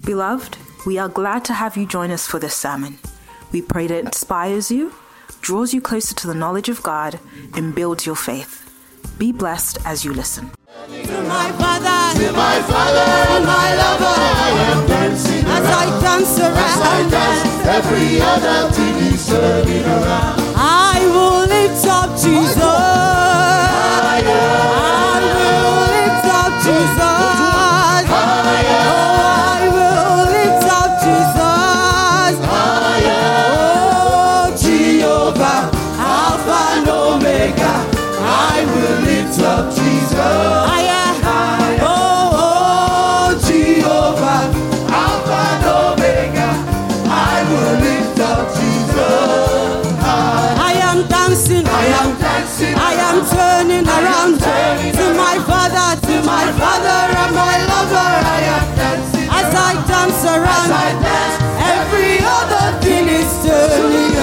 Beloved, we are glad to have you join us for this sermon. We pray that it inspires you, draws you closer to the knowledge of God, and builds your faith. Be blessed as you listen. To my Father, to my lover, I am dancing as I dance around. Every other thing is turning around. I will lift up Jesus. I will lift up Jesus. Oh, I will lift up Jesus. Oh, Jehovah, Alpha and Omega. I will lift up Jesus. I am turning around to my Father, and my lover. I am dancing as I dance around. Every other thing is turning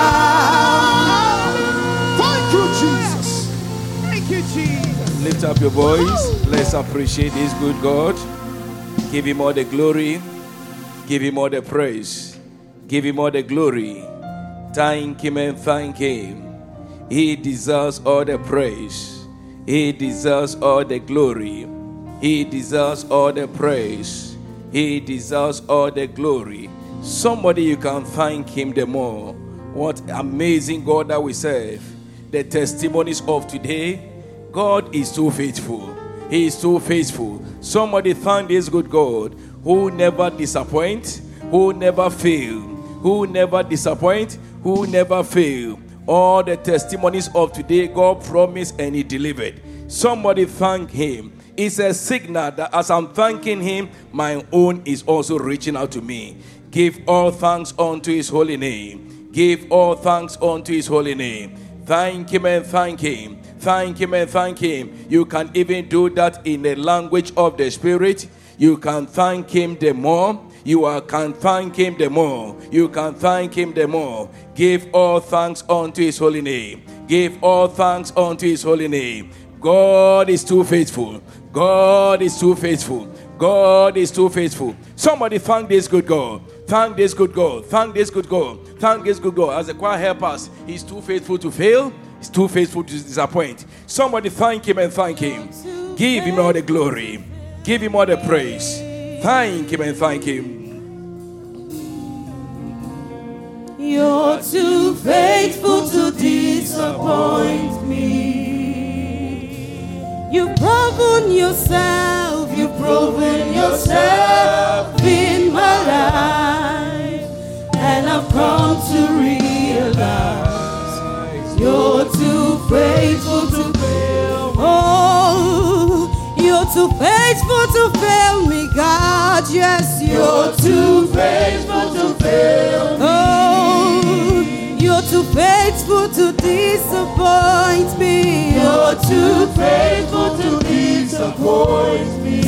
around. Thank you, Jesus. Thank you, Jesus. Lift up your voice. Let's appreciate this good God. Give him all the glory. Give him all the praise. Give him all the glory. Thank him and thank him. He deserves all the praise. He deserves all the glory. He deserves all the praise. He deserves all the glory. Somebody you can thank him the more. What amazing God that we serve. The testimonies of today, God is so faithful. He is so faithful. Somebody thank this good God who never disappoints, who never fail, who never disappoint, who never fail. All the testimonies of today, God promised and he delivered. Somebody thank him. It's a signal that as I'm thanking him, my own is also reaching out to me. Give all thanks unto his holy name. Give all thanks unto his holy name. Thank him and thank him. Thank him and thank him. You can even do that in the language of the Spirit. You can thank him the more. You can thank him the more. You can thank him the more. Give all thanks unto his holy name. Give all thanks unto his holy name. God is too faithful. God is too faithful. God is too faithful. Somebody thank this good God. Thank this good God. Thank this good God. Thank this good God. As the choir help us, he's too faithful to fail. He's too faithful to disappoint. Somebody thank him and thank him. Give him all the glory. Give him all the praise. Thank him and thank him. You're too faithful to disappoint me. You've proven yourself. You've proven yourself in my life. And I've come to realize you're too faithful to fail. Oh, you're too faithful to fail me, God. Yes, you're too faithful to fail me. Oh, you're too faithful to disappoint me. You're too faithful to disappoint me.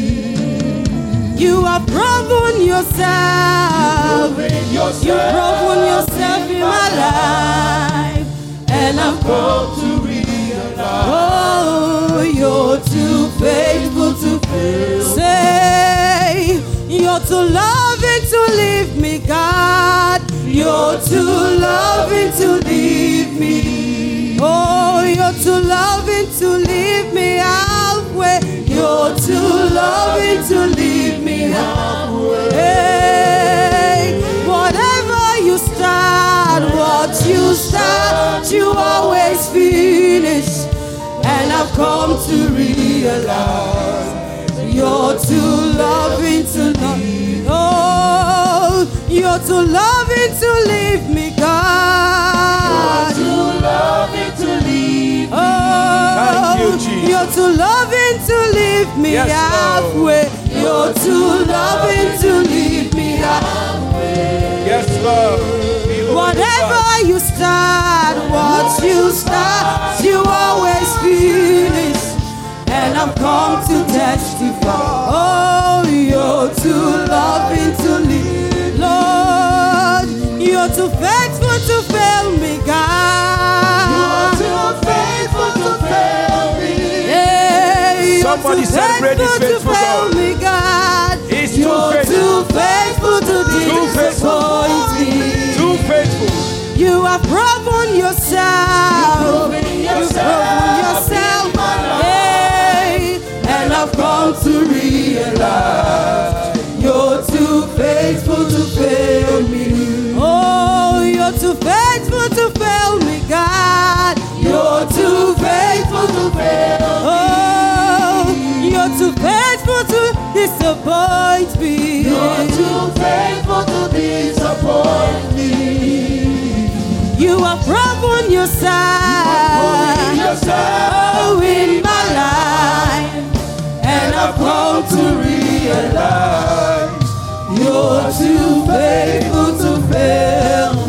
You have proven yourself. You've proven yourself in my life. And I've come to realize, oh, you're too faithful to fail. Say, you're too loving to leave me, God. You're too loving to leave me. Oh, you're too loving to leave me halfway. You're too loving to leave me halfway. Hey, whatever you start, what you start, you always finish. And I've come to realize you're too loving to leave. Oh, you're too loving to leave me, God. You're too loving to leave me. Oh, thank you, Jesus. You're too loving to leave me halfway. You're too loving to leave me halfway. Yes, Lord. Whatever you start, what you start, you always finish. And I've come to testify. Oh, you're too loving to leave. Lord, you're too faithful to fail me, God. You're too faithful to fail me. Yeah, Somebody celebrate this faithful God. Me, God. He's you're too faithful. Too life. You're too faithful to fail me. Oh, you're too faithful to fail me, God. You're too faithful to fail me. Oh, you're too faithful to disappoint me. You're too faithful to disappoint me. You have proven yourself. Oh, in my life, and I've come to realize you're too faithful to fail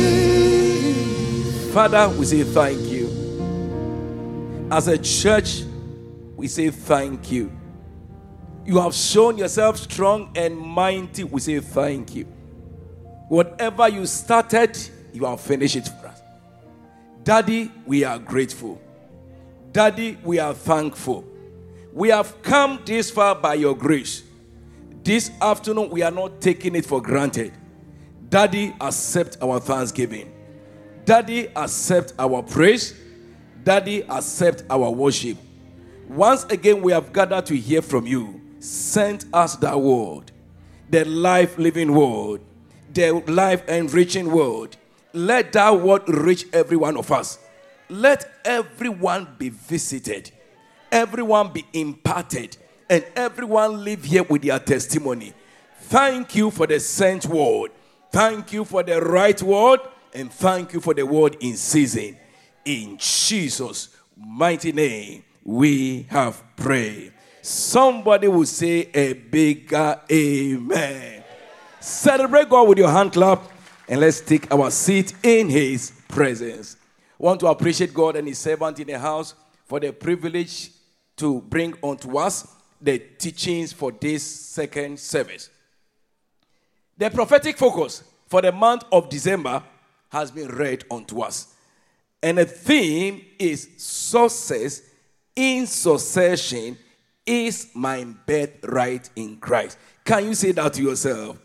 me. Father, we say thank you. As a church, we say thank you. You have shown yourself strong and mighty. We say thank you. Whatever you started, you have finished it for us. Daddy, we are grateful. Daddy, we are thankful. We have come this far by your grace. This afternoon, we are not taking it for granted. Daddy, accept our thanksgiving. Daddy, accept our praise. Daddy, accept our worship. Once again, we have gathered to hear from you. Send us that word, the life-living word, the life-enriching word. Let that word reach every one of us. Let everyone be visited, everyone be imparted, and everyone live here with their testimony. Thank you for the sent word. Thank you for the right word, and thank you for the word in season. In Jesus' mighty name, we have prayed. Somebody will say a bigger amen. Celebrate God with your hand clap, and let's take our seat in his presence. I want to appreciate God and his servant in the house for the privilege to bring unto us the teachings for this second service. The prophetic focus for the month of December has been read unto us. And the theme is success in succession is my birthright in Christ. Can you say that to yourself?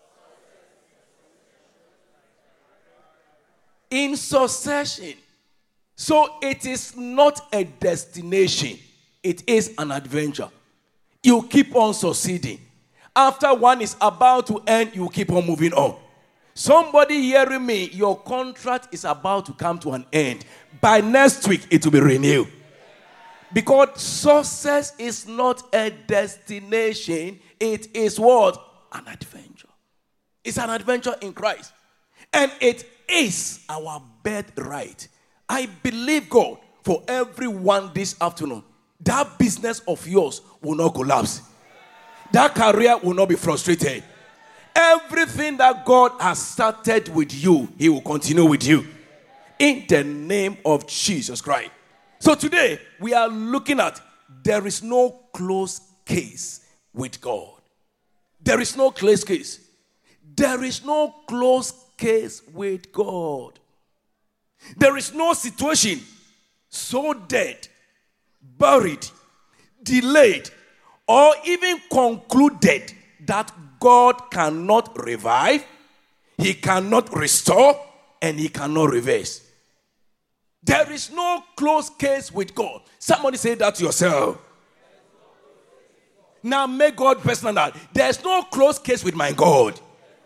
In succession. So it is not a destination. It is an adventure. You keep on succeeding. After one is about to end, you keep on moving on. Somebody hearing me, your contract is about to come to an end. By next week, it will be renewed. Because success is not a destination. It is what? An adventure. It's an adventure in Christ. And it is our birthright. I believe God for everyone this afternoon. That business of yours will not collapse. That career will not be frustrated. Everything that God has started with you, he will continue with you. In the name of Jesus Christ. So today, we are looking at there is no close case with God. There is no close case. There is no close case with God. There is no situation so dead, buried, delayed, or even concluded that God cannot revive, he cannot restore, and he cannot reverse. There is no close case with God. Somebody say that to yourself. Now make God personal. There's no close case with my God.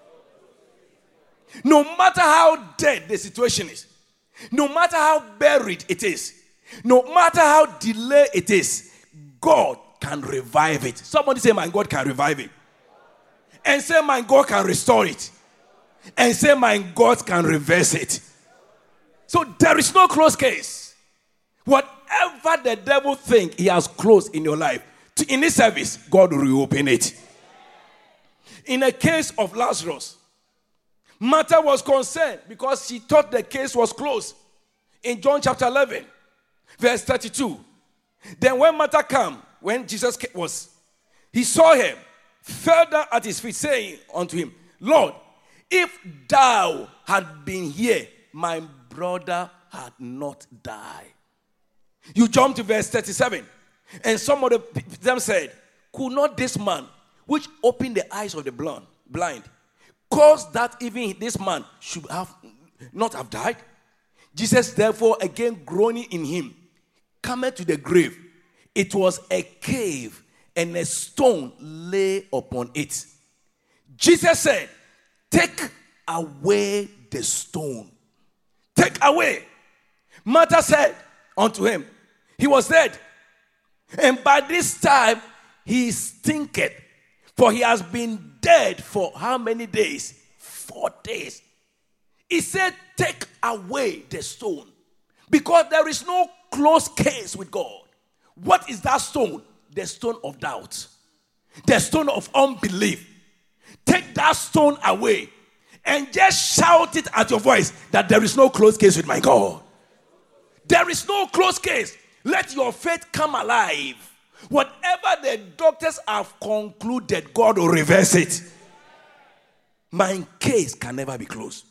No matter how dead the situation is, no matter how buried it is, no matter how delayed it is, God can revive it. Somebody say, my God can revive it. And say, my God can restore it. And say, my God can reverse it. So there is no close case. Whatever the devil thinks he has closed in your life, in this service, God will reopen it. In the case of Lazarus, Martha was concerned because she thought the case was closed. In John chapter 11, verse 32. Then when Martha came, when Jesus was, he saw him, fell down at his feet, saying unto him, Lord, if thou had been here, my brother had not died. You jump to verse 37. And some of them said, could not this man, which opened the eyes of the blind, cause that even this man should not have died? Jesus therefore, again groaning in him, cometh to the grave. It was a cave, and a stone lay upon it. Jesus said, take away the stone. Take away. Martha said unto him, he was dead. And by this time he stinketh, for he has been dead for how many days? 4 days. He said, take away the stone. Because there is no closed case with God. What is that stone? The stone of doubt. The stone of unbelief. Take that stone away and just shout it at your voice that there is no closed case with my God. There is no closed case. Let your faith come alive. Whatever the doctors have concluded, God will reverse it. My case can never be closed.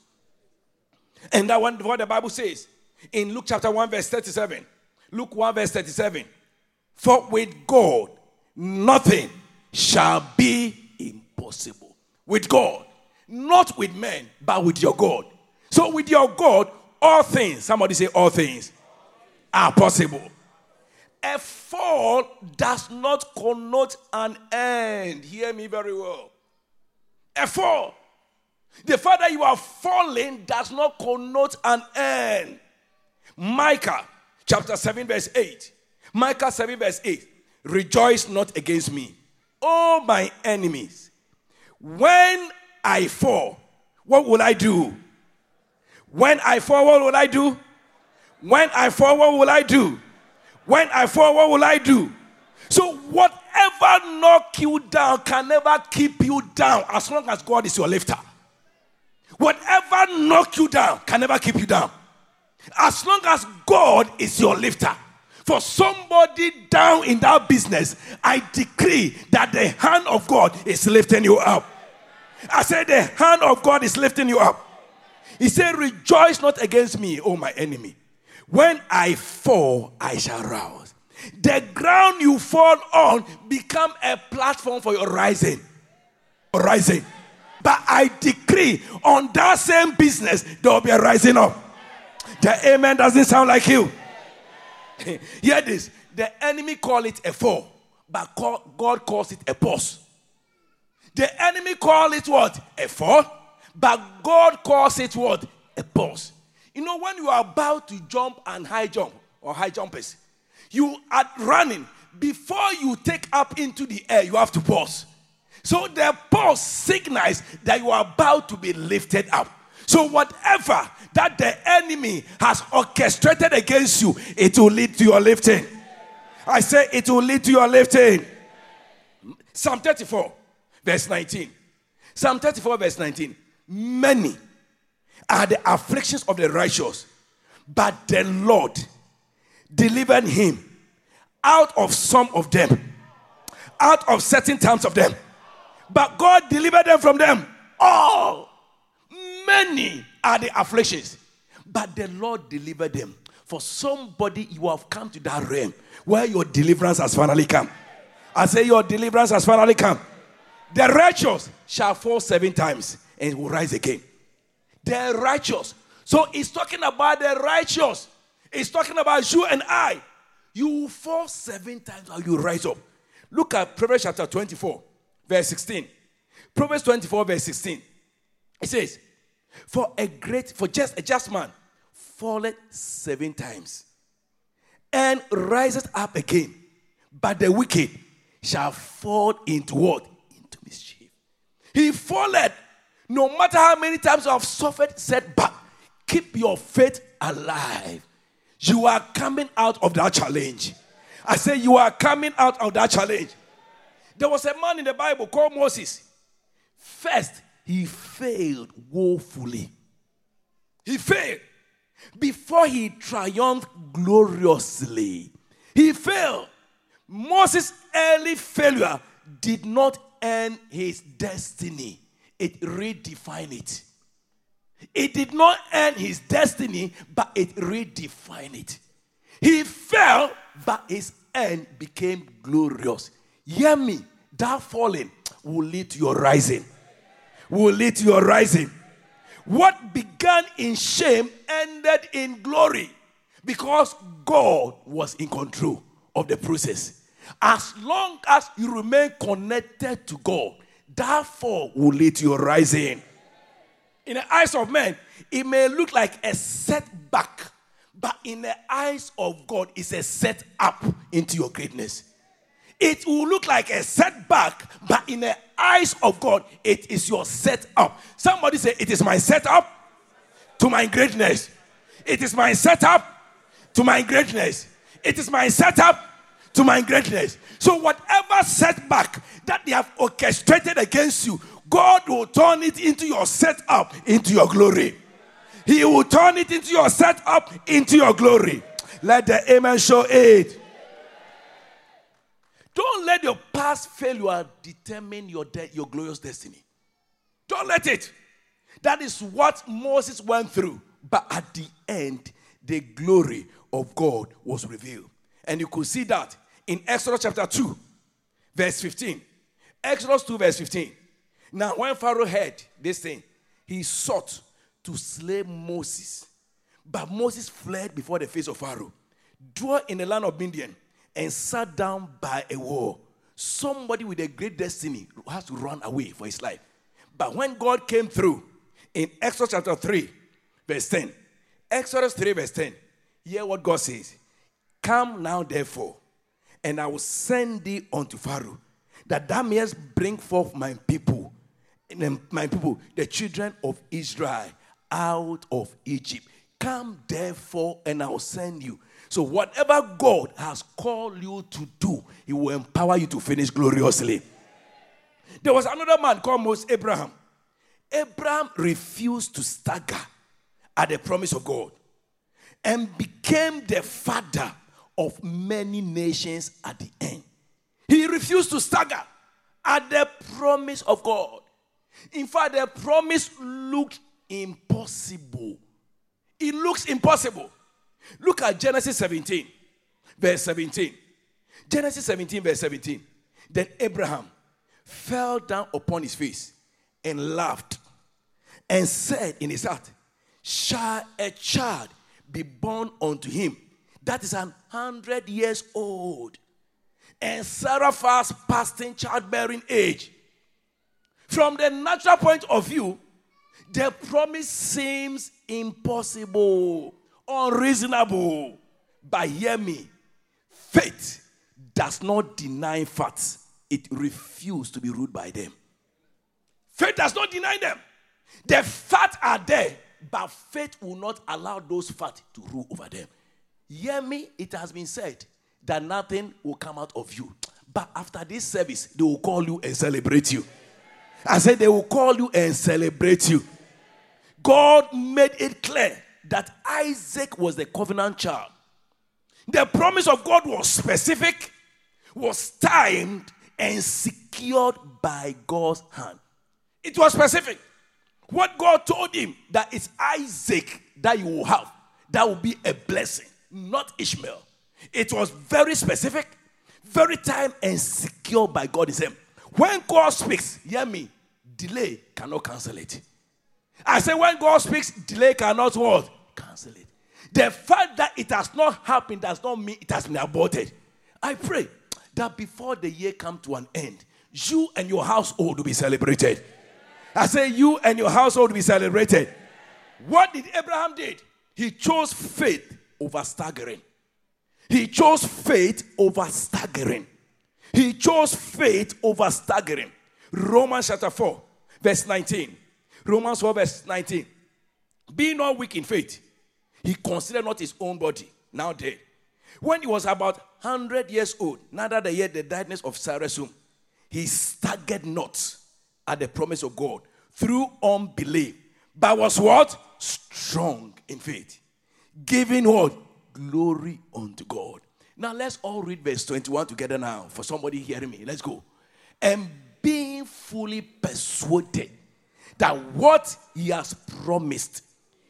And that one, what the Bible says in Luke chapter 1 verse 37. Luke 1 verse 37. For with God, nothing shall be impossible. With God. Not with men, but with your God. So with your God, all things, somebody say all things, are possible. A fall does not connote an end. Hear me very well. A fall. The fact that you are falling does not connote an end. Micah chapter 7 verse 8. Micah 7 verse 8. Rejoice not against me, O my enemies. When I fall, what will I do? When I fall, what will I do? When I fall, what will I do? When I fall, what will I do? So whatever knock you down can never keep you down as long as God is your lifter. Whatever knock you down can never keep you down as long as God is your lifter. For somebody down in that business, I decree that the hand of God is lifting you up. I said the hand of God is lifting you up. He said, rejoice not against me, O my enemy. When I fall, I shall rise. The ground you fall on become a platform for your rising. Rising. But I decree on that same business, there will be a rising up. The amen doesn't sound like you. Hear this. The enemy call it a fall, but God calls it a pause. The enemy call it what? A fall, but God calls it what? A pause. You know, when you are about to jump and high jump, or high jumpers, you are running. Before you take up into the air, you have to pause. So the pause signals that you are about to be lifted up. So whatever that the enemy has orchestrated against you, it will lead to your lifting. I say it will lead to your lifting. Psalm 34 verse 19. Psalm 34 verse 19. Many are the afflictions of the righteous, but the Lord delivered him out of some of them, out of certain times of them. But God delivered them from them all. Many are the afflictions, but the Lord delivered them. For somebody, you have come to that realm where your deliverance has finally come. I say your deliverance has finally come. The righteous shall fall 7 times and will rise again. The righteous. So it's talking about the righteous. It's talking about you and I. You will fall 7 times and you rise up. Look at Proverbs chapter 24, verse 16. Proverbs 24, verse 16. It says, for just a just man falleth 7 times and riseth up again, but the wicked shall fall into what? Into mischief. He falleth. No matter how many times you have suffered setback, keep your faith alive. You are coming out of that challenge. I say you are coming out of that challenge. There was a man in the Bible called Moses. First, he failed woefully. He failed before he triumphed gloriously. He failed. Moses' early failure did not end his destiny. It redefined it. It did not end his destiny, but it redefined it. He fell, but his end became glorious. Hear me, that falling will lead to your rising. Will lead to your rising. What began in shame ended in glory because God was in control of the process. As long as you remain connected to God, that fall will lead to your rising. In the eyes of men, it may look like a setback, but in the eyes of God, it's a set up into your greatness. It will look like a setback, but in the eyes of God, it is your set up. Somebody say, it is my setup to my greatness. It is my setup to my greatness. It is my setup to my greatness. So whatever setback that they have orchestrated against you, God will turn it into your setup, into your glory. He will turn it into your setup, into your glory. Let the amen show it. Don't let your past failure determine your glorious destiny. Don't let it. That is what Moses went through. But at the end, the glory of God was revealed. And you could see that in Exodus chapter 2, verse 15. Exodus 2, verse 15. Now, when Pharaoh heard this thing, he sought to slay Moses. But Moses fled before the face of Pharaoh, dwelt in the land of Midian, and sat down by a wall. Somebody with a great destiny has to run away for his life. But when God came through, in Exodus chapter 3, verse 10, Exodus 3, verse 10, hear what God says. Come now, therefore, and I will send thee unto Pharaoh, that thou mayest bring forth my people, the children of Israel, out of Egypt. Come, therefore, and I will send you. So whatever God has called you to do, he will empower you to finish gloriously. There was another man called Moses, Abraham. Abraham refused to stagger at the promise of God and became the father of many nations at the end. He refused to stagger at the promise of God. In fact, the promise looked impossible. It looks impossible. Look at Genesis 17, verse 17. Genesis 17, verse 17. Then Abraham fell down upon his face and laughed and said in his heart, shall a child be born unto him that is 100 years old, and Sarah fast past in childbearing age? From the natural point of view, the promise seems impossible, unreasonable. But hear me, faith does not deny facts. It refuses to be ruled by them. Faith does not deny them. The facts are there, but faith will not allow those facts to rule over them. Hear me, it has been said that nothing will come out of you. But after this service, they will call you and celebrate you. I said they will call you and celebrate you. God made it clear that Isaac was the covenant child. The promise of God was specific, was timed, and secured by God's hand. It was specific. What God told him, that it's Isaac that you will have, that will be a blessing, not Ishmael. It was very specific, very timed, and secured by God himself. When God speaks, hear me, delay cannot cancel it. I say when God speaks, delay cannot what? Cancel it. The fact that it has not happened does not mean it has been aborted. I pray that before the year comes to an end, you and your household will be celebrated. I say you and your household will be celebrated. What did Abraham did? He chose faith over staggering. He chose faith over staggering. He chose faith over staggering. Romans chapter 4, verse 19. Romans 4, verse 19. Being not weak in faith, he considered not his own body, now dead. When he was about 100 years old, neither the yet the diedness of Sarah's womb, he staggered not at the promise of God through unbelief, but was what? Strong in faith. Giving what? Glory unto God. Now let's all read verse 21 together now. For somebody hearing me, let's go. And being fully persuaded that what he has promised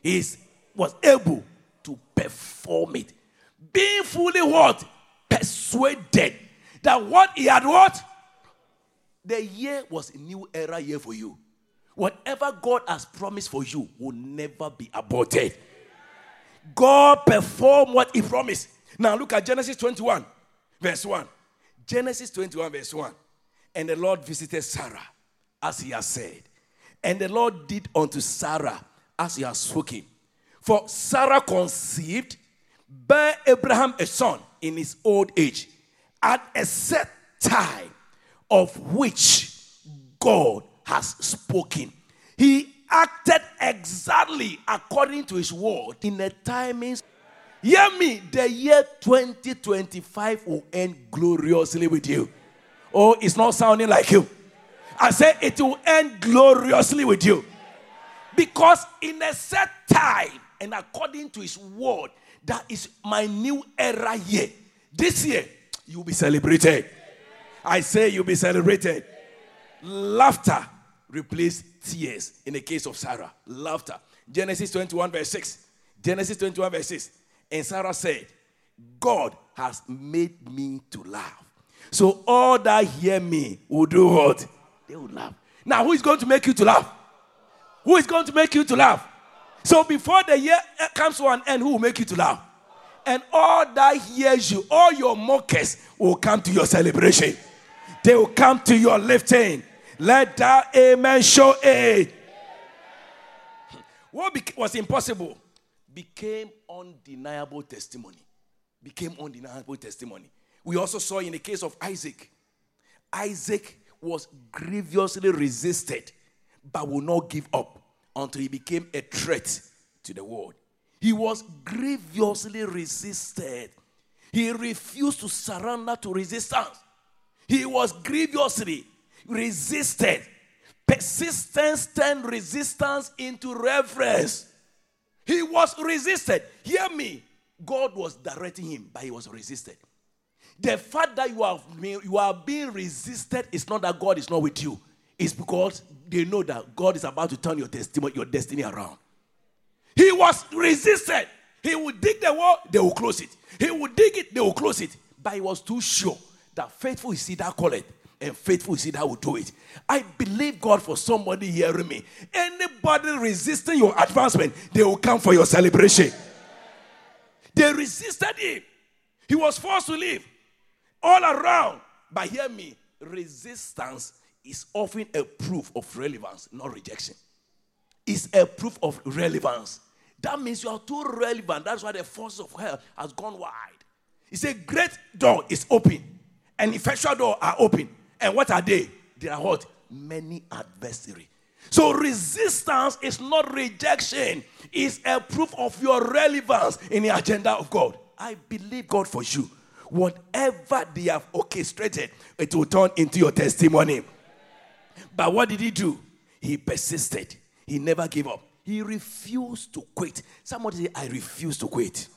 was able to perform it. Being fully what? Persuaded that what he had what? The year was a new era year for you. Whatever God has promised for you will never be aborted. God performed what he promised. Now look at Genesis 21, verse 1. Genesis 21 verse 1. And the Lord visited Sarah as he has said. And the Lord did unto Sarah as he has spoken. For Sarah conceived, bare Abraham a son in his old age, at a set time of which God has spoken. He acted exactly according to his word in a timing. Hear me, the year 2025 will end gloriously with you. Oh, it's not sounding like you. I say it will end gloriously with you. Because in a set time and according to his word, that is my new era year. This year, you'll be celebrated. I say you'll be celebrated. Laughter replaced tears in the case of Sarah. Laughter. Genesis 21 verse 6. Genesis 21 verse 6. And Sarah said, God has made me to laugh. So all that hear me will do what? They will laugh. Now, who is going to make you to laugh? Who is going to make you to laugh? So before the year comes to an end, who will make you to laugh? And all that hears you, all your mockers will come to your celebration. They will come to your lifting. Let that amen show it. What was impossible became undeniable testimony. Became undeniable testimony. We also saw in the case of Isaac. Isaac was grievously resisted, but would not give up until he became a threat to the world. He was grievously resisted. He refused to surrender to resistance. He was grievously resisted. Persistence turned resistance into reverence. He was resisted. Hear me. God was directing him, but he was resisted. The fact that you are being resisted is not that God is not with you. It's because they know that God is about to turn your destiny around. He was resisted. He would dig the wall, they will close it. He would dig it, they will close it. But he was too sure that faithful is he that call it, and faithful is he that will do it. I believe God for somebody hearing me. Anybody resisting your advancement, they will come for your celebration. They resisted him. He was forced to leave all around. But hear me, resistance is often a proof of relevance, not rejection. It's a proof of relevance. That means you are too relevant. That's why the forces of hell has gone wide. It's a great door is open, and effectual door are open. And what are they? They are what? Many adversaries. So resistance is not rejection. It's a proof of your relevance in the agenda of God. I believe God for you. Whatever they have orchestrated, it will turn into your testimony. But what did he do? He persisted. He never gave up. He refused to quit. Somebody say, I refuse to quit.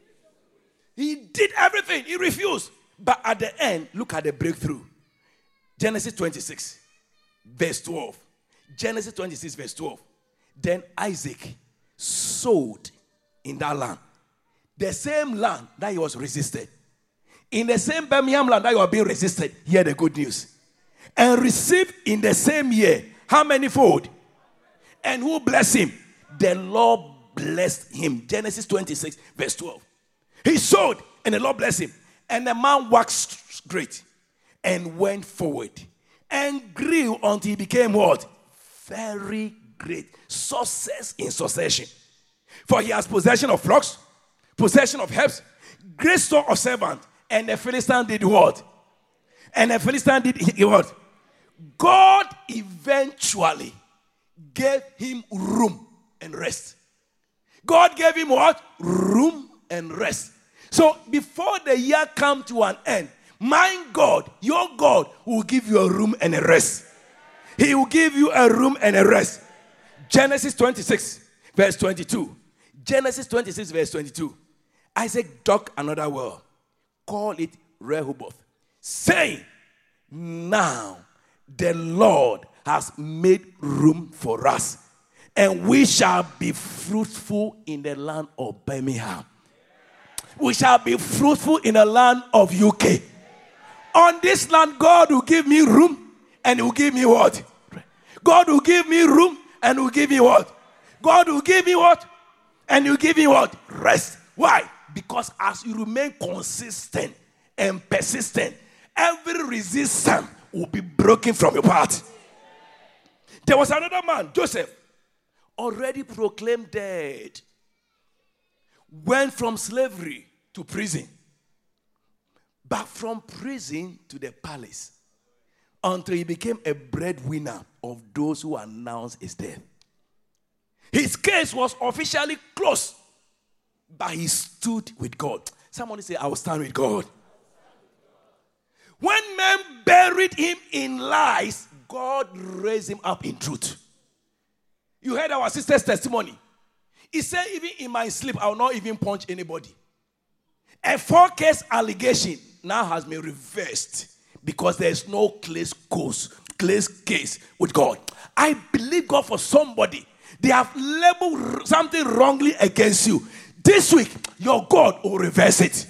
He did everything. He refused. But at the end, look at the breakthrough. Genesis 26, verse 12. Genesis 26, verse 12. Then Isaac sowed in that land. The same land that he was resisted. In the same Birmingham land that you are being resisted. Hear the good news. And received in the same year, how many fold? And who blessed him? The Lord blessed him. Genesis 26, verse 12. He sowed, and the Lord blessed him. And the man waxed great, and went forward, and grew until he became what? Very great. Success in succession. For he has possession of flocks, possession of herds, great store of servants. And the Philistine did what? And the Philistine did what? God eventually gave him room and rest. God gave him what? Room and rest. So before the year come to an end, my God, your God, will give you a room and a rest. He will give you a room and a rest. Genesis 26, verse 22. Genesis 26, verse 22. Isaac dug another well, called it Rehoboth, saying, now the Lord has made room for us, and we shall be fruitful in the land of Birmingham. We shall be fruitful in the land of UK. On this land, God will give me room, and He will give me what? God will give me room, and He will give me what? God will give me what? And He will give me what? Rest. Why? Because as you remain consistent and persistent, every resistance will be broken from your path. There was another man, Joseph, already proclaimed dead. Went from slavery to prison. But from prison to the palace. Until he became a breadwinner of those who announced his death. His case was officially closed. But he stood with God. Somebody say, I will stand with God. When men buried him in lies, God raised him up in truth. You heard our sister's testimony. He said, even in my sleep, I will not even punch anybody. A 4-case allegation now has been reversed because there is no case with God. I believe God for somebody. They have labeled something wrongly against you. This week, your God will reverse it.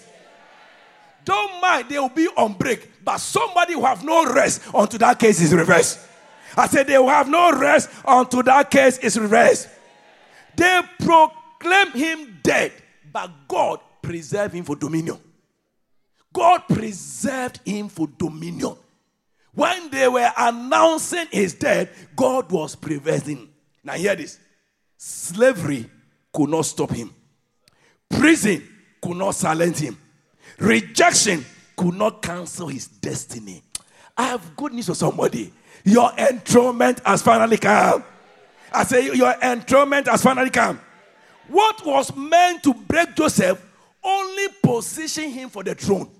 Don't mind, they will be on break. But somebody who have no rest until that case is reversed. I said they will have no rest until that case is reversed. They proclaim him dead, but God preserved him for dominion. God preserved him for dominion. When they were announcing his death, God was preserving. Now hear this. Slavery could not stop him. Prison could not silence him. Rejection could not cancel his destiny. I have good news for somebody. Your enthronement has finally come. I say your enthronement has finally come. What was meant to break Joseph only positioned him for the throne.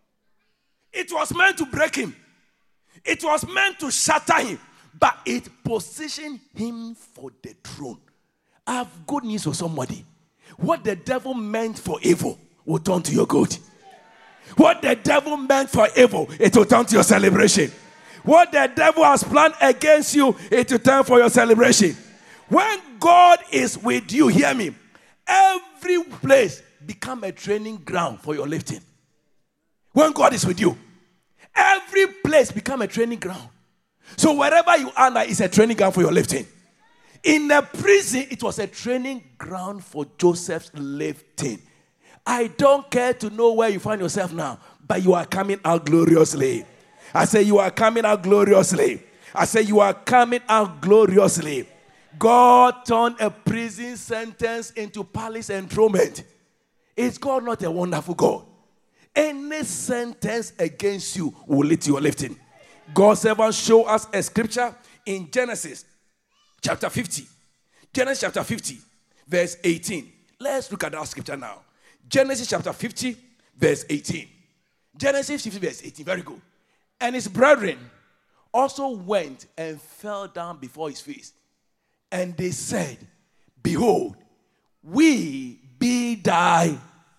It was meant to break him. It was meant to shatter him. But it positioned him for the throne. I have good news for somebody. What the devil meant for evil will turn to your good. What the devil meant for evil, it will turn to your celebration. What the devil has planned against you, it will turn for your celebration. When God is with you, hear me, every place become a training ground for your lifting. When God is with you, every place become a training ground. So wherever you are now is a training ground for your lifting. In the prison, it was a training ground for Joseph's lifting. I don't care to know where you find yourself now, but you are coming out gloriously. I say you are coming out gloriously. I say you are coming out gloriously. God turned a prison sentence into palace enthronement. Is God not a wonderful God? Any sentence against you will lead to your lifting. God's servant show us a scripture in Genesis chapter 50. Genesis chapter 50, verse 18. Let's look at that scripture now. Genesis chapter 50, verse 18. Genesis 50, verse 18. Very good. And his brethren also went and fell down before his face. And they said, behold, we be thy.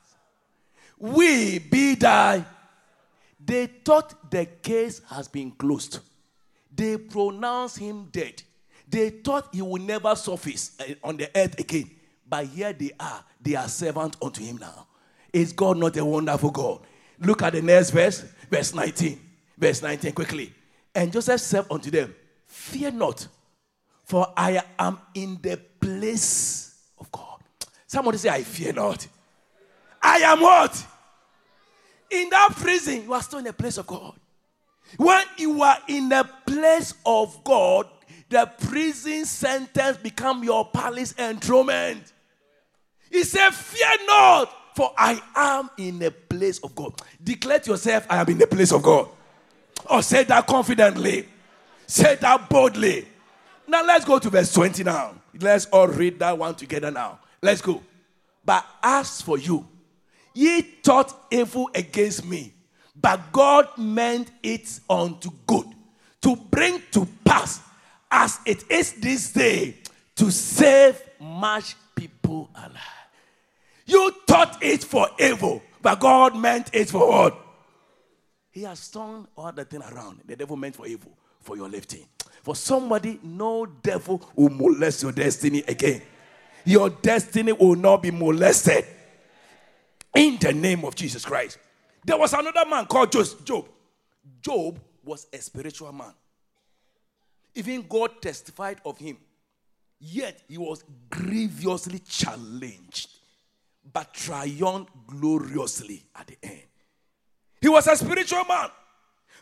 They thought the case has been closed. They pronounced him dead. They thought he would never surface on the earth again. But here they are servant unto him now. Is God not a wonderful God? Look at the next verse, verse 19. Verse 19, quickly. And Joseph said unto them, fear not, for I am in the place of God. Somebody say, I fear not. I am what? In that prison, you are still in the place of God. When you are in the place of God, the prison sentence become your palace enthronement. He said, fear not, for I am in the place of God. Declare to yourself, I am in the place of God. Or say that confidently. Say that boldly. Now let's go to verse 20 now. Let's all read that one together now. Let's go. But as for you, ye thought evil against me, but God meant it unto good, to bring to pass, as it is this day, to save much people alive. You thought it for evil, but God meant it for what? He has turned all the thing around. The devil meant for evil, for your lifting. For somebody, no devil will molest your destiny again. Your destiny will not be molested. In the name of Jesus Christ. There was another man called Job. Job was a spiritual man. Even God testified of him. Yet he was grievously challenged, but triumphed gloriously at the end. He was a spiritual man.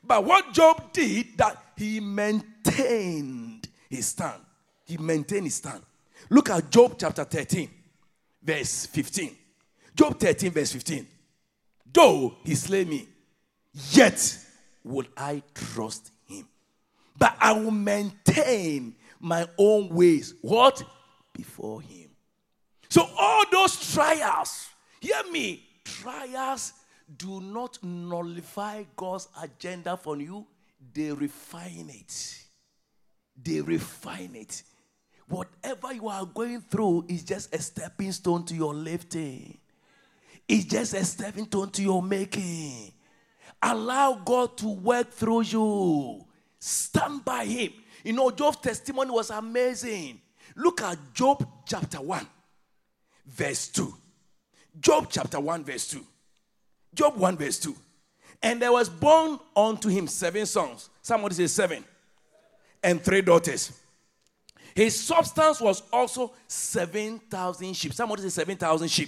But what Job did, that he maintained his stand. He maintained his stand. Look at Job chapter 13, verse 15. Job 13, verse 15. Though he slay me, yet would I trust him. But I will maintain my own ways. What? Before him. So all those trials, hear me, trials do not nullify God's agenda for you. They refine it. They refine it. Whatever you are going through is just a stepping stone to your lifting. It's just a stepping stone to your making. Allow God to work through you. Stand by him. You know, Job's testimony was amazing. Look at Job chapter 1, verse 2. Job chapter 1, verse 2. Job 1, verse 2. And there was born unto him 7 sons. Somebody say 7. And 3 daughters. His substance was also 7,000 sheep. Somebody say 7,000 sheep.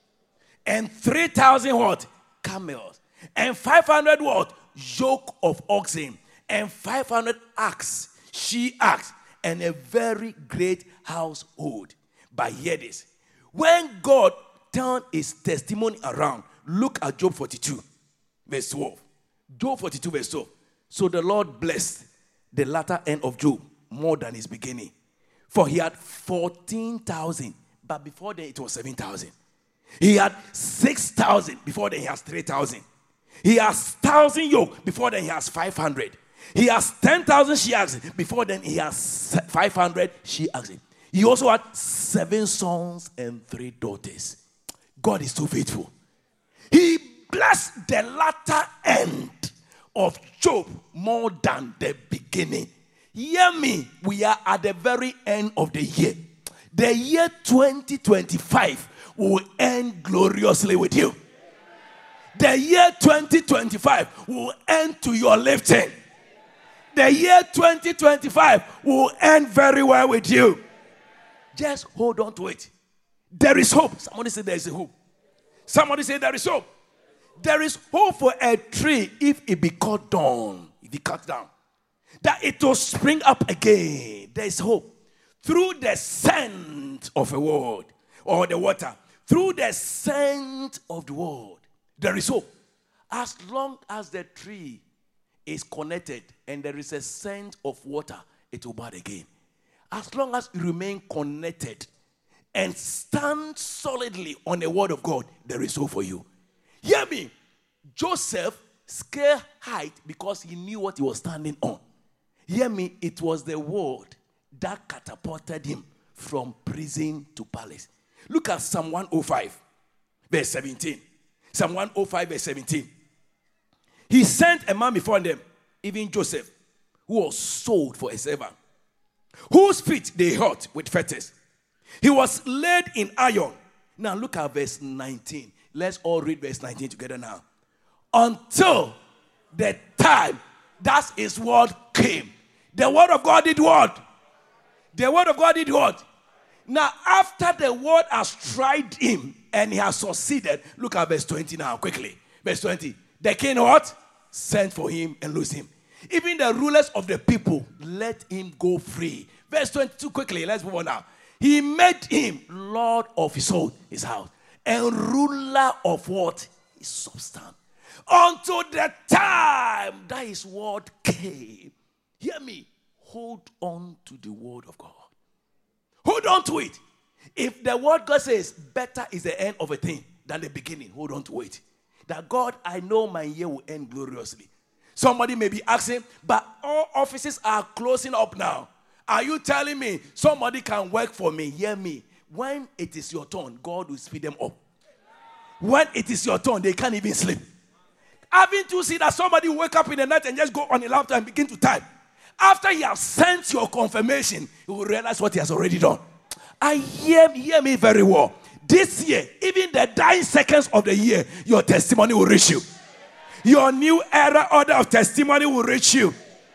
And 3,000 what? Camels. And 500 what? Yoke of oxen. And 500 ox, she-ox. And a very great household. But hear this. When God turned his testimony around, look at Job 42, verse 12. Job 42, verse 12. So the Lord blessed the latter end of Job more than his beginning. For he had 14,000, but before then it was 7,000. He had 6,000, before then he has 3,000. He has 1,000 yoke, before then he has 500. He has 10,000 she-oxen, before then he has 500 she-oxen. He also had 7 sons and 3 daughters. God is so faithful. He blessed the latter end of Job more than the beginning. Hear me, we are at the very end of the year. The year 2025 will end gloriously with you. The year 2025 will end to your lifting. The year 2025 will end very well with you. Just hold on to it. There is hope. Somebody say there is a hope. Somebody say there is hope. There is hope for a tree if it be cut down. If it cut down. That it will spring up again. There is hope. Through the scent of a word or the water. Through the scent of the word. There is hope. As long as the tree is connected and there is a scent of water, it will bud again. As long as you remain connected and stand solidly on the word of God, there is hope for you. Hear me. Joseph scaled height because he knew what he was standing on. Hear me. It was the word that catapulted him from prison to palace. Look at Psalm 105, verse 17. Psalm 105, verse 17. He sent a man before them, even Joseph, who was sold for a servant, whose feet they hurt with fetters. He was laid in iron. Now look at verse 19. Let's all read verse 19 together now. Until the time that his word came. The word of God did what? The word of God did what? Now after the word has tried him and he has succeeded, look at verse 20 now quickly. Verse 20. The king what? Sent for him and loosed him. Even the rulers of the people let him go free. Verse 22 quickly. Let's move on now. He made him Lord of his own, his house, and ruler of what? His substance. Until the time that his word came. Hear me. Hold on to the word of God. Hold on to it. If the word God says better is the end of a thing than the beginning, hold on to it. That God, I know my year will end gloriously. Somebody may be asking, but all offices are closing up now. Are you telling me somebody can work for me? Hear me. When it is your turn, God will speed them up. When it is your turn, they can't even sleep. Haven't you seen that somebody will wake up in the night and just go on a laptop and begin to type? After he has sent your confirmation, you will realize what he has already done. Hear me very well. This year, even the dying seconds of the year, your testimony will reach you. Your new era order of testimony will reach you.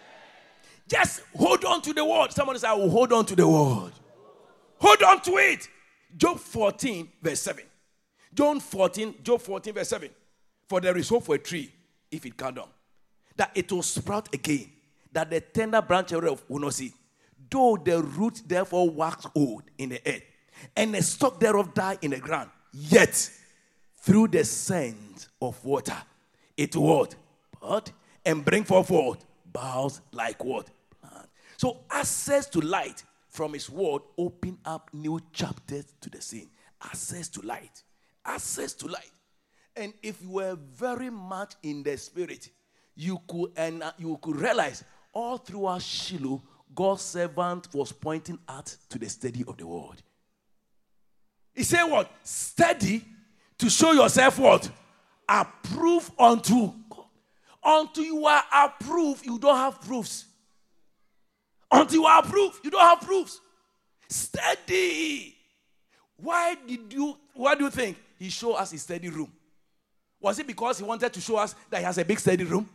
Just hold on to the word. Somebody say, I will hold on to the word. Hold on to it. Job 14, verse 7. Job 14, verse 7. For there is hope for a tree if it cut down. that it will sprout again, that the tender branch thereof will not see. Though the root therefore wax old in the earth, and the stalk thereof die in the ground, yet through the scent of water it will bud and bring forth what? Boughs like what? Plant. So access to light from his word open up new chapters to the scene. Access to light. Access to light. And if you were very much in the spirit, you could realize all throughout Shiloh, God's servant was pointing out to the study of the word. He said what? Study to show yourself what? Approved unto God. Until you are approved, you don't have proofs. Until you are approved, you don't have proofs. Study. Why do you think he showed us his study room? Was it because he wanted to show us that he has a big study room?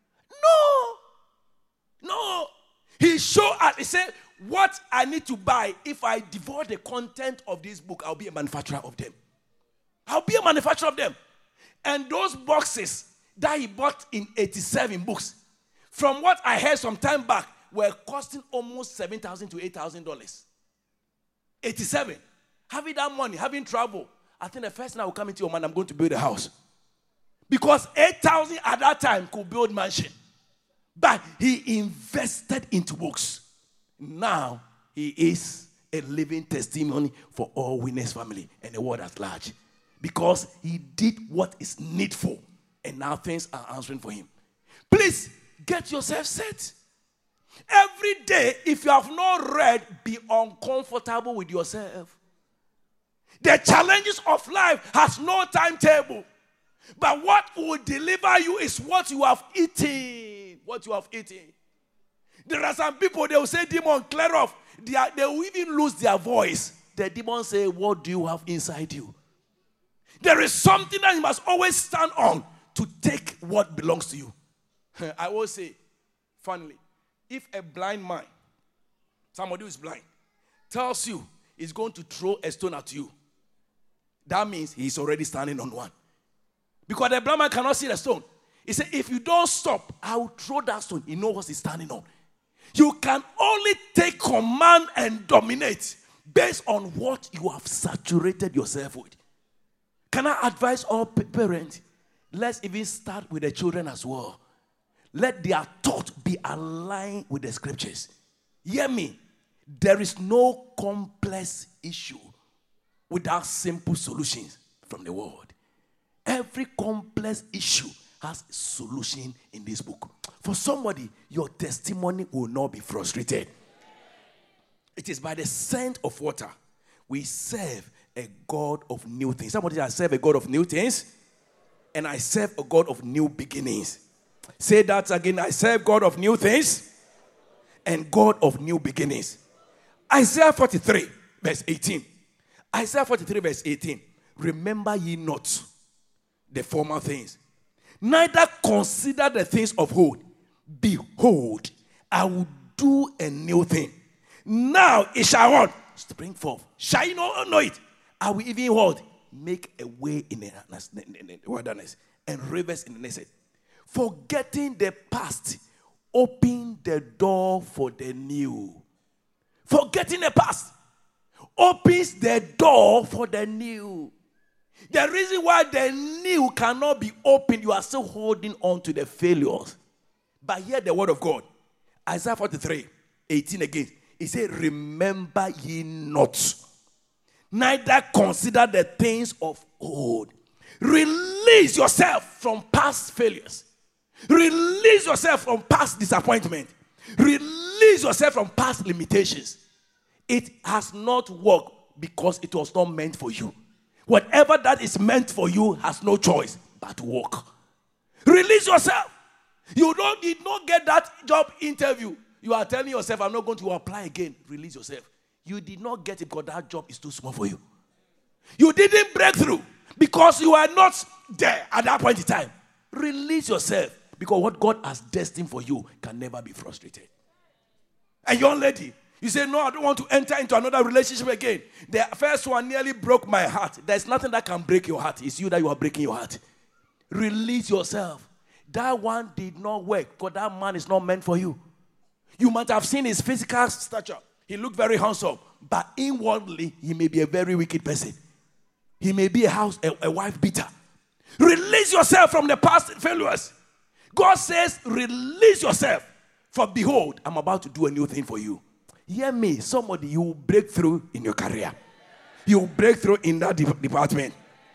No. He showed us, he said, what I need to buy, if I devour the content of this book, I'll be a manufacturer of them. I'll be a manufacturer of them. And those boxes that he bought in 87 books, from what I heard some time back, were costing almost $7,000 to $8,000. 87. Having that money, having trouble, I think the first thing I will come into your mind, I'm going to build a house. Because 8,000 at that time could build mansion. But he invested into books. Now, he is a living testimony for all Winners family and the world at large. Because he did what is needful. And now things are answering for him. Please, get yourself set. Every day, if you have not read, be uncomfortable with yourself. The challenges of life has no timetable. But what will deliver you is what you have eaten. What you have eaten. There are some people, they will say, demon, clear off. They will even lose their voice. The demon say, what do you have inside you? There is something that you must always stand on to take what belongs to you. I will say, finally, if a blind man, somebody who is blind, tells you he's going to throw a stone at you, that means he's already standing on one. Because the blind man cannot see the stone. He said, if you don't stop, I will throw that stone. He knows what he's standing on. You can only take command and dominate based on what you have saturated yourself with. Can I advise all parents? Let's even start with the children as well. Let their thought be aligned with the scriptures. Hear me. There is no complex issue without simple solutions from the word. Every complex issue has a solution in this book. For somebody, your testimony will not be frustrated. It is by the scent of water. We serve a God of new things. Somebody, I serve a God of new things. And I serve a God of new beginnings. Say that again. I serve God of new things and God of new beginnings. Isaiah 43 verse 18. Isaiah 43 verse 18. Remember ye not the former things, neither consider the things of old. Behold, I will do a new thing. Now it shall what? Spring forth. Shall you not know it? I will even what? Make a way in the wilderness and rivers in the desert. Forgetting the past, open the door for the new. Forgetting the past opens the door for the new. The reason why the new cannot be opened, you are still holding on to the failures. But hear the word of God. Isaiah 43, 18 again. It says, remember ye not, neither consider the things of old. Release yourself from past failures. Release yourself from past disappointment. Release yourself from past limitations. It has not worked because it was not meant for you. Whatever that is meant for you has no choice but to work. Release yourself. You did not get that job interview. You are telling yourself, I'm not going to apply again. Release yourself. You did not get it because that job is too small for you. You didn't break through because you are not there at that point in time. Release yourself because what God has destined for you can never be frustrated. A young lady, you say, no, I don't want to enter into another relationship again. The first one nearly broke my heart. There's nothing that can break your heart. It's you that you are breaking your heart. Release yourself. That one did not work because that man is not meant for you. You might have seen his physical stature. He looked very handsome. But inwardly, he may be a very wicked person. He may be a wife beater. Release yourself from the past failures. God says, release yourself. For behold, I'm about to do a new thing for you. Hear me. Somebody, you will break through in your career. You will break through in that department.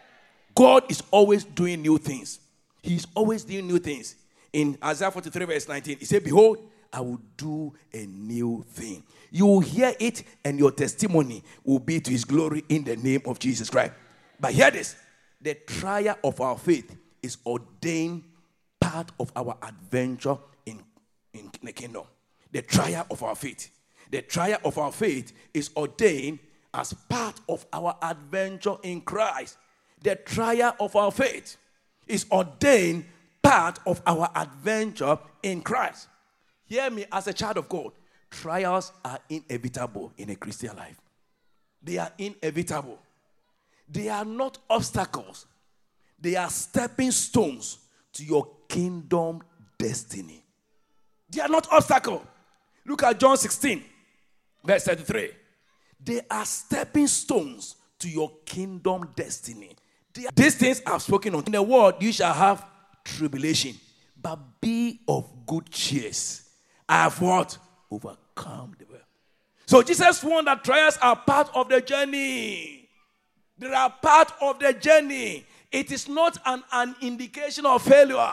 God is always doing new things. He's always doing new things. In Isaiah 43 verse 19, he said, behold, I will do a new thing. You will hear it and your testimony will be to his glory in the name of Jesus Christ. But hear this. The trial of our faith is ordained part of our adventure in the kingdom. The trial of our faith. The trial of our faith is ordained as part of our adventure in Christ. The trial of our faith is ordained part of our adventure in Christ. Hear me, as a child of God, trials are inevitable in a Christian life. They are inevitable. They are not obstacles. They are stepping stones to your kingdom destiny. They are not obstacles. Look at John 16, verse 33. They are stepping stones to your kingdom destiny. These things I've spoken on. In the world, you shall have tribulation, but be of good cheer. I have what? Overcome the world. So Jesus warned that trials are part of the journey. They are part of the journey. It is not an indication of failure.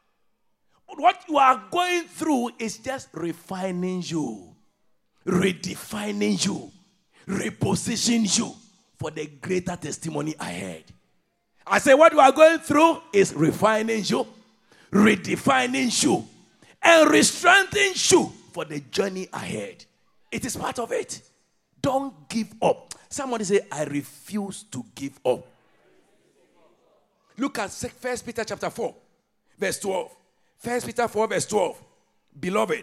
What you are going through is just refining you, redefining you, repositioning you for the greater testimony ahead. I say what you are going through is refining you, redefining you, and re-strengthening you for the journey ahead. It is part of it. Don't give up. Somebody say, I refuse to give up. Look at 1 Peter chapter 4, verse 12. 1 Peter 4, verse 12. Beloved,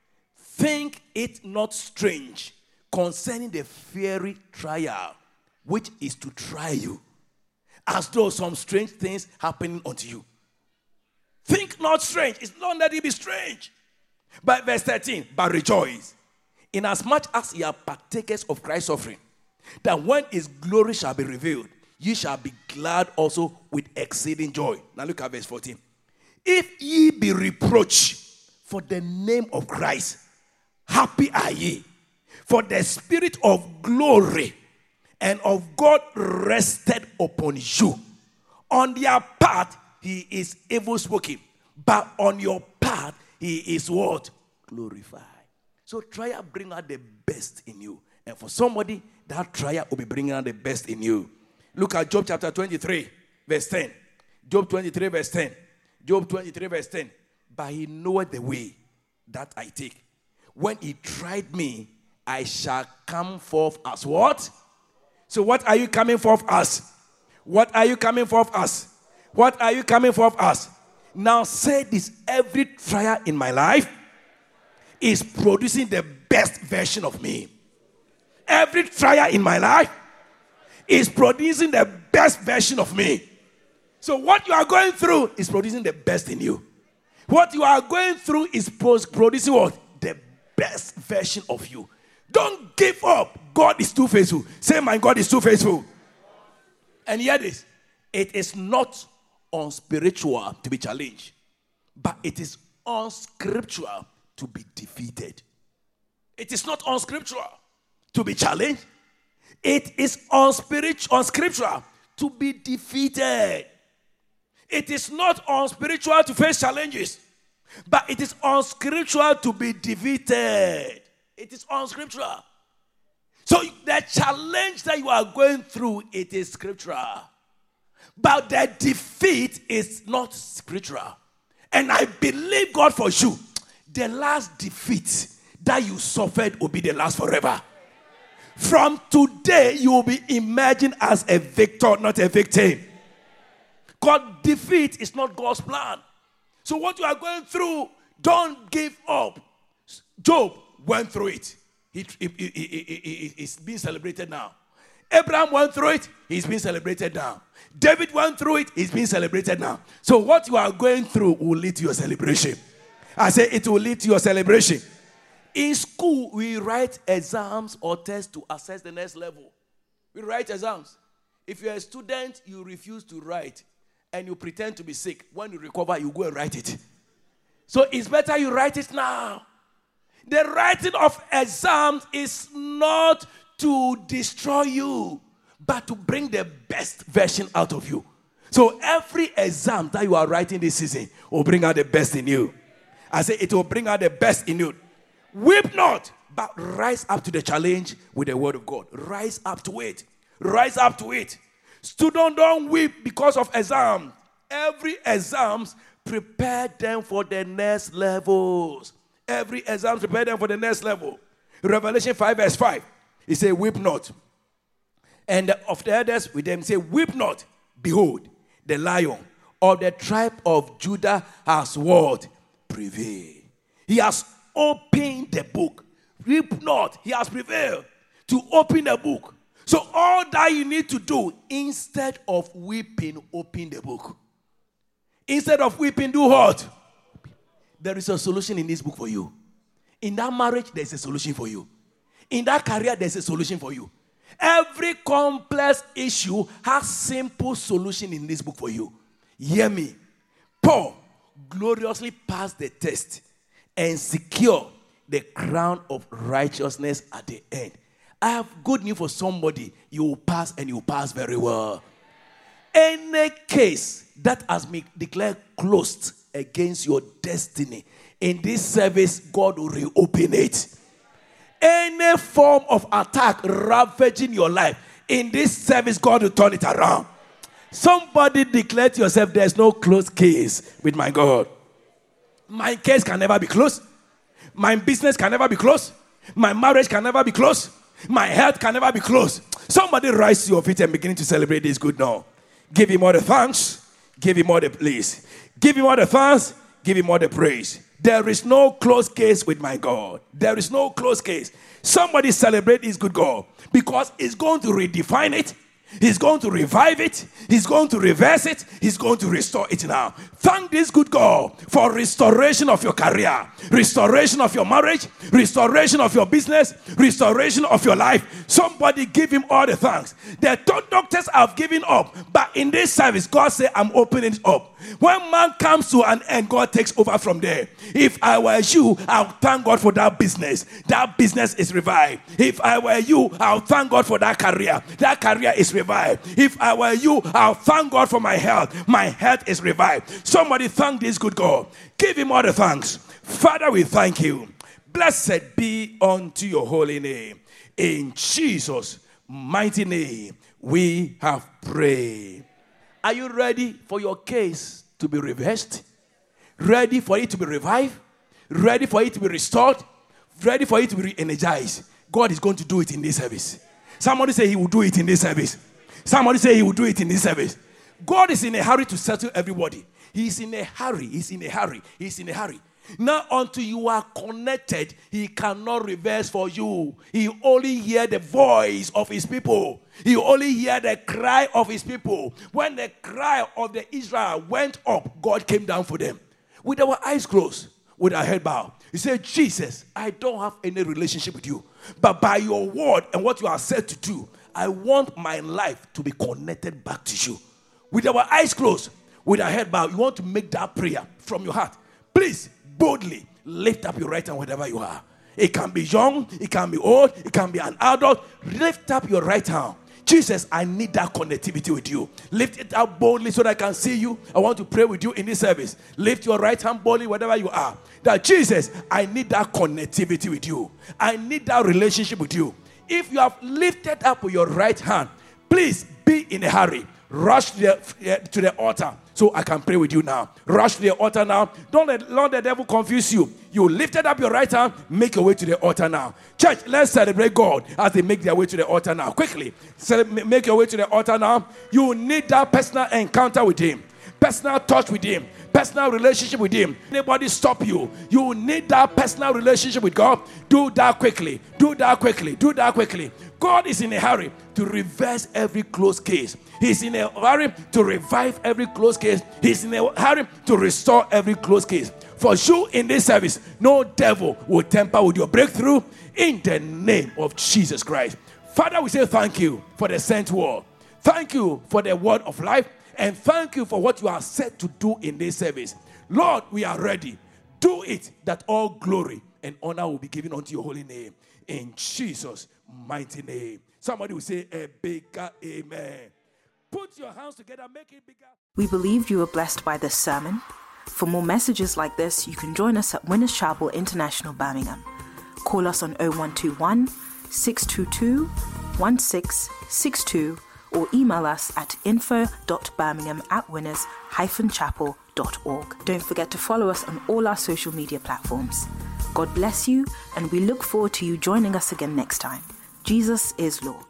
think it not strange concerning the fiery trial, which is to try you, as though some strange things happening unto you. Think not strange. It's not that it be strange. But verse 13, but rejoice, inasmuch as ye are partakers of Christ's suffering, that when his glory shall be revealed, ye shall be glad also with exceeding joy. Now look at verse 14. If ye be reproached for the name of Christ, happy are ye, for the spirit of glory and of God rested upon you. On their part, he is evil spoken, but on your part, he is what? Glorified. So trial bring out the best in you. And for somebody, that trial will be bringing out the best in you. Look at Job chapter 23, verse 10. Job 23, verse 10. Job 23, verse 10. But he knoweth the way that I take. When he tried me, I shall come forth as what? So what are you coming forth as? What are you coming forth as? What are you coming forth as? Now say this, every trial in my life is producing the best version of me. Every trial in my life is producing the best version of me. So what you are going through is producing the best in you. What you are going through is producing what? The best version of you. Don't give up. God is too faithful. Say, my God is too faithful. And hear this. It is not unspiritual to be challenged, but it is unscriptural to be defeated. It is not unscriptural to be challenged. It is unscriptural to be defeated. It is not unspiritual to face challenges, but it is unscriptural to be defeated. It is unscriptural. So the challenge that you are going through, it is scriptural. But the defeat is not spiritual. And I believe God for you. The last defeat that you suffered will be the last forever. From today, you will be imagined as a victor, not a victim. God, defeat is not God's plan. So what you are going through, don't give up. Job went through it. He's being celebrated now. Abraham went through it. He's being celebrated now. David went through it. He's being celebrated now. So what you are going through will lead to your celebration. I say it will lead to your celebration. In school, we write exams or tests to assess the next level. We write exams. If you're a student, you refuse to write and you pretend to be sick. When you recover, you go and write it. So it's better you write it now. The writing of exams is not to destroy you, but to bring the best version out of you. So every exam that you are writing this season will bring out the best in you. I say it will bring out the best in you. Weep not, but rise up to the challenge with the word of God. Rise up to it. Rise up to it. Students, don't weep because of exams. Every exams prepare them for the next levels. Every exam prepare them for the next level. Revelation 5 verse 5. He said, weep not. And of the others with them say, weep not. Behold, the Lion of the tribe of Judah has what? Prevailed. He has opened the book. Weep not. He has prevailed to open the book. So all that you need to do, instead of weeping, open the book. Instead of weeping, do what? There is a solution in this book for you. In that marriage, there's a solution for you. In that career, there's a solution for you. Every complex issue has simple solution in this book for you. Hear me. Paul gloriously passed the test and secured the crown of righteousness at the end. I have good news for somebody. You will pass and you will pass very well. Any case that has been declared closed against your destiny, in this service, God will reopen it. Any form of attack ravaging your life, in this service, God will turn it around. Somebody declare to yourself, there's no closed case with my God. My case can never be closed. My business can never be closed. My marriage can never be closed. My health can never be closed. Somebody rise to your feet and begin to celebrate this good now. Give him all the thanks. Give him all the praise. Give him all the thanks. Give him all the praise. There is no closed case with my God. There is no closed case. Somebody celebrate this good God because he's going to redefine it. He's going to revive it. He's going to reverse it. He's going to restore it now. Thank this good God for restoration of your career, restoration of your marriage, restoration of your business, restoration of your life. Somebody give him all the thanks. The doctors have given up, but in this service, God said, I'm opening it up. When man comes to an end, God takes over from there. If I were you, I'll thank God for that business. That business is revived. If I were you, I'll thank God for that career. That career is revived. If I were you, I'll thank God for my health. My health is revived. Somebody thank this good God. Give him all the thanks. Father, we thank you. Blessed be unto your holy name. In Jesus' mighty name, we have prayed. Are you ready for your case to be reversed? Ready for it to be revived? Ready for it to be restored? Ready for it to be re-energized? God is going to do it in this service. Somebody say he will do it in this service. Somebody say he will do it in this service. God is in a hurry to settle everybody. He's in a hurry. He's in a hurry. He's in a hurry. Now, until you are connected, he cannot reverse for you. He only hear the voice of his people. He only hear the cry of his people. When the cry of the Israel went up, God came down for them. With our eyes closed, with our head bowed, he said, Jesus, I don't have any relationship with you. But by your word and what you are said to do, I want my life to be connected back to you. With our eyes closed, with our head bowed, you want to make that prayer from your heart. Please, boldly lift up your right hand wherever you are. It can be young, it can be old, it can be an adult. Lift up your right hand. Jesus, I need that connectivity with you. Lift it up boldly so that I can see you. I want to pray with you in this service. Lift your right hand boldly wherever you are. That Jesus, I need that connectivity with you. I need that relationship with you. If you have lifted up your right hand, please be in a hurry. Rush to the altar so I can pray with you now. Rush to the altar now. Don't let the devil confuse you. You lifted up your right hand, make your way to the altar now. Church, let's celebrate God as they make their way to the altar now. Quickly, make your way to the altar now. You need that personal encounter with him. personal touch with Him, personal relationship with Him. Anybody stop you? You need that personal relationship with God. Do that quickly. Do that quickly. Do that quickly. God is in a hurry to reverse every closed case. He's in a hurry to revive every closed case. He's in a hurry to restore every closed case. For you in this service, no devil will tamper with your breakthrough in the name of Jesus Christ. Father, we say thank you for the sent word. Thank you for the word of life. And thank you for what you are set to do in this service. Lord, we are ready. Do it that all glory and honor will be given unto your holy name. In Jesus' mighty name. Somebody will say a bigger amen. Put your hands together, make it bigger. We believe you were blessed by this sermon. For more messages like this, you can join us at Winners Chapel International, Birmingham. Call us on 0121 622 1662 or email us at info.birmingham@winners-chapel.org. Don't forget to follow us on all our social media platforms. God bless you, and we look forward to you joining us again next time. Jesus is Lord.